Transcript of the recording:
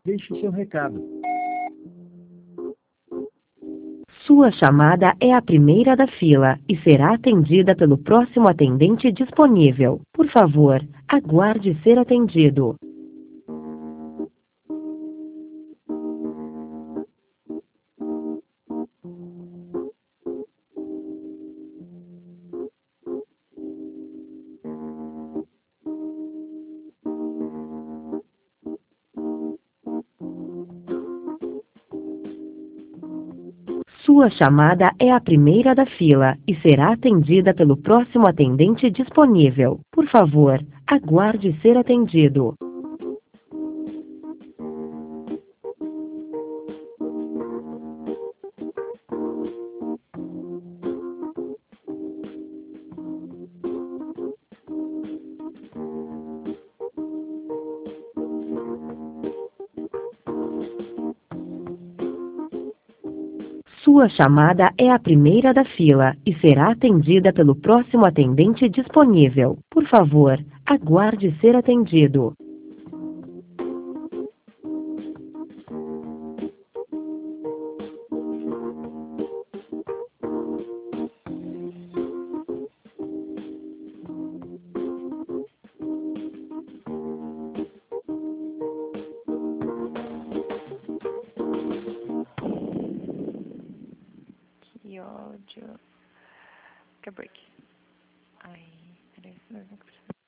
Deixe seu recado. Sua chamada é a primeira da fila e será atendida pelo próximo atendente disponível. Por favor, aguarde ser atendido. Sua chamada é a primeira da fila e será atendida pelo próximo atendente disponível. Por favor, aguarde ser atendido. Sua chamada é a primeira da fila e será atendida pelo próximo atendente disponível. Por favor, aguarde ser atendido. Que ódio. Que break. Ai, peraí,